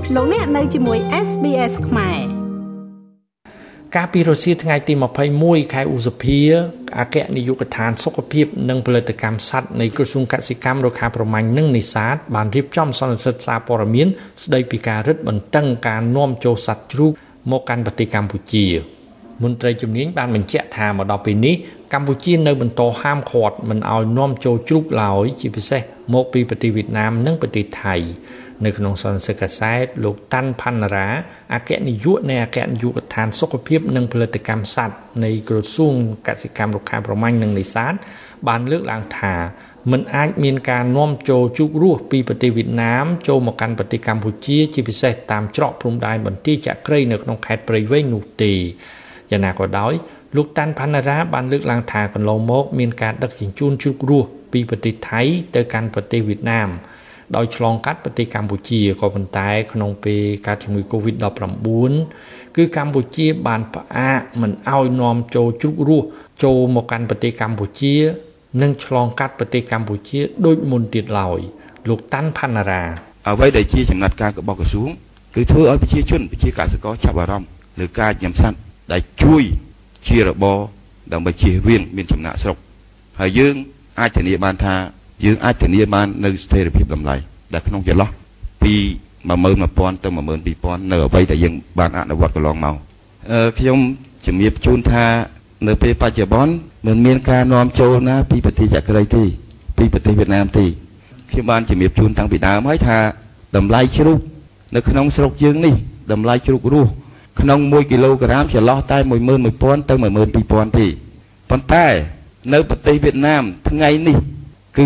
លោកអ្នកនៅជាមួយ SBS ខ្មែរកាលពីរសៀលថ្ងៃទី21ខែឧសភាអគ្គនាយកដ្ឋានសុខភាពនិងផលិតកម្មសត្វនៃក្រសួងកសិកម្មរុក្ខាប្រមាញ់និងនេសាទបានរៀបចំសន្និសីទសារព័ត៌មានស្ដីពីការរឹតបន្តឹងការនាំចូលសត្វជ្រូកមកកាន់ប្រទេសកម្ពុជាមន្ត្រីជំនាញបានបញ្ជាក់ថាមកដល់ពេលនេះកម្ពុជានៅបន្តហាមឃាត់មិនឲ្យនាំចូលជ្រូកឡើយជាពិសេសមកពីប្រទេសវៀតណាមនិងប្រទេសថៃនៅក្នុងសន្និសីទកាសែតលោកតាន់ផាន់ណារ៉ាអគ្គនាយកនៃអគ្គនាយកដ្ឋានសុខភាពនិងផលិតកម្មសត្វនៃក្រសួងកសិកម្មរុក្ខាប្រមាញ់និងនេសាទបានលើកឡើងថាមិនអាចមានការនាំចូលជ្រូករស់ពីប្រទេសវៀតណាមចូលមកកាន់ប្រទេសកម្ពុជាជាពិសេសតាមច្រកព្រំដែនបន្ទាយចក្រីនៅក្នុងខេត្តព្រៃវែងនោះទេយ៉ាងណាក៏ដោយលោកតាន់ផាន់ណារ៉ាបានលើកឡើងថាកន្លងមកមានការដឹកជញ្ជូនជ្រូករស់ពីប្រទេសថៃទៅកាន់ប្រទេសវៀតណាមដោយឆ្លងកាត់ប្រទេសកម្ពុជាក៏ប៉ុន្តែក្នុងពេលកើតជំងឺ Covid-19 គឺកម្ពុជាបានផ្អាកមិនឲ្យនាំចូលជ្រូករស់ចូលមកកាន់ប្រទេសកម្ពុជានិងឆ្លងកាត់ប្រទេសកម្ពុជាដូចមុនទៀតឡើយលោកតាន់ផាន់ណារ៉ាអ្វីដែលជាចំណាត់ការរបស់ក្រសួងគឺធ្វើឲ្យប្រជាកសិករចាប់អារម្មណ៍លើការញ៉ាំសត្វដែលជួយជារបរដើម្បីជៀសវាងមានចំណាក់ស្រុកហើយយើងអាចធានាបានថាយើងអាចធានាបាននៅស្ថិរភាពតម្លៃដែលក្នុងចន្លោះពី 11000 ទៅ 12000 នៅអ្វីដែលយើងបានអនុវត្តកន្លងមកខ្ញុំជំរាបជូនថានៅពេលបច្ចុប្បន្នមិនមានការនាំចូលណាពីប្រទេសចក្រីទេពីប្រទេសវៀតណាមទេខ្ញុំបានជំរាបជូនតាំងពីដើមហើយថាតម្លៃជ្រូកនៅក្នុងស្រុកយើងនេះតម្លៃជ្រូករស់ក្នុង1គីឡូក្រាមចន្លោះតែ 11000 ទៅ 12000 ទេប៉ុន្តែនៅប្រទេសវៀតណាមថ្ងៃនេះគឺ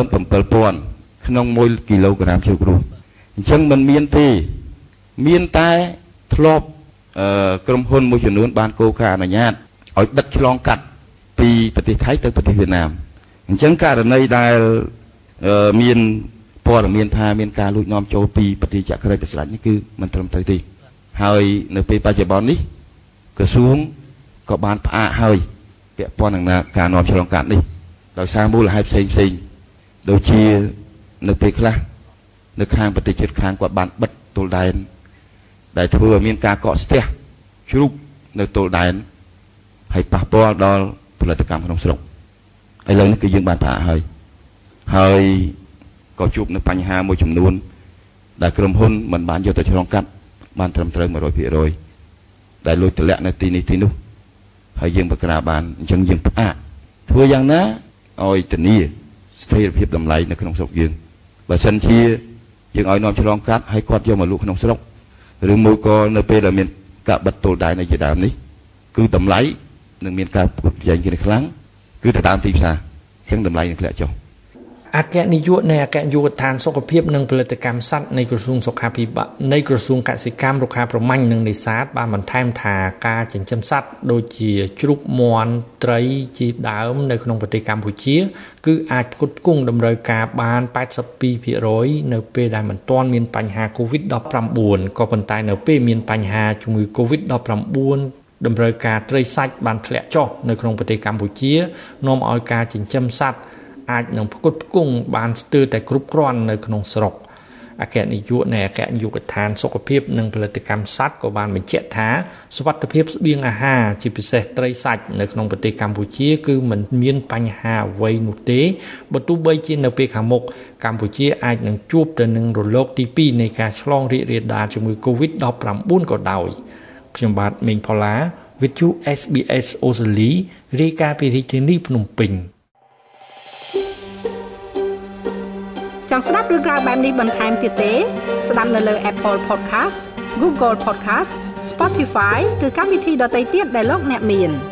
17000 ក្នុង1គីឡូក្រាមជ្រូករស់អញ្ចឹងមិនមានទេមានតែធ្លាប់ក្រុមហ៊ុនមួយចំនួនបានកោការអនុញ្ញាតឲ្យដឹកឆ្លងកាត់ពីប្រទេសថៃទៅប្រទេសវៀតណាមអញ្ចឹងករណីដែលមានព័ត៌មានថាមានការលួចនាំចូលពីប្រទេសចក្រីប្រស្រាច់នេះគឺមិនត្រឹមត្រូវទេហើយនៅពេលបច្ចុប្បន្ននេះក្រសួងក៏បានផ្អាកហើយពាក់ព័ន្ធនឹងការនាំឆ្លងកាត់នេះដោយសារមូលហេតុផ្សេងដូចជានៅពេលខ្លះនៅខាងប្រទេសជិតខាងគាត់បានបិទទល់ដែនដែលធ្វើឲ្យមានការកកស្ទះជ្រូកនៅទល់ដែនហើយប៉ះពាល់ដល់ផលិតកម្មក្នុងស្រុកឥឡូវនេះគឺយើងបានផ្អាកហើយក៏ជួបនៅបញ្ហាមួយចំនួនដែលក្រុមហ៊ុនមិនបានយកទៅឆ្លងកាត់បានត្រឹមត្រូវ 100% ដែលលួចទម្លាក់នៅទីនេះទីនោះហើយយើងបក្រាបបានអញ្ចឹងយើងផ្អាកធ្វើយ៉ាងណាឲ្យធានាស្ថិរភាពតម្លៃនៅក្នុងស្រុកយើងបើសិនជាយើងឲ្យនាំឆ្លងកាត់ហើយគាត់យកមកលក់ក្នុងស្រុកឬមួយក៏នៅពេលដែលមានការបិទទល់ដែននៅជាដើមនេះគឺតម្លៃនឹងមានការប្រកួតប្រជែងគ្នាខ្លាំងគឺទៅតាមទីផ្សារអញ្ចឹងតម្លៃនឹងធ្លាក់ចុះអគ្គនាយកនៃអគ្គនាយកដ្ឋានសុខភាពនិងផលិតកម្មសត្វនៃក្រសួងសុខាភិបាលនៃក្រសួងកសិកម្មរុក្ខាប្រមាញ់និងនេសាទបានបន្ថែមថាការចិញ្ចឹមសត្វដូចជាជ្រូកមាន់ត្រីជាដើមនៅក្នុងប្រទេសកម្ពុជាគឺអាចផ្គត់ផ្គង់តម្រូវការបាន 82% នៅពេលដែលមិនទាន់មានបញ្ហា COVID-19 ក៏ប៉ុន្តែនៅពេលមានបញ្ហាជំងឺ COVID-19 តម្រូវការត្រីសាច់បានធ្លាក់ចុះនៅក្នុងប្រទេសកម្ពុជានាំឲ្យការចិញ្ចឹមសត្វអាចនឹងផ្គត់ផ្គង់បានស្ទើរតែគ្រប់គ្រាន់នៅក្នុងស្រុកអគ្គនាយកនៃអគ្គនាយកដ្ឋានសុខភាពនិងផលិតកម្មសត្វក៏បានបញ្ជាក់ថាសុវត្ថិភាពស្បៀងអាហារជាពិសេសត្រីសាច់នៅក្នុងប្រទេសកម្ពុជាគឺមិនមានបញ្ហាអ្វីនោះទេបើទោះបីជានៅពេលខាងមុខកម្ពុជាអាចនឹងជួបទៅនឹងរលកទី2នៃការឆ្លងរីករាលដាលជំងឺ Covid-19 ក៏ដោយខ្ញុំបាទមេងផល្លាវិទ្យុ SBS អូស្ត្រាលីរាយការណ៍ពីរាជធានីភ្នំពេញចង់ស្ដាប់រឿងក្រៅបែបនេះបន្ថែមទៀតទេស្ដាប់នៅលើ Apple Podcast Google Podcast Spotify ឬកម្មវិធីដទៃទៀតដែលលោកអ្នកមាន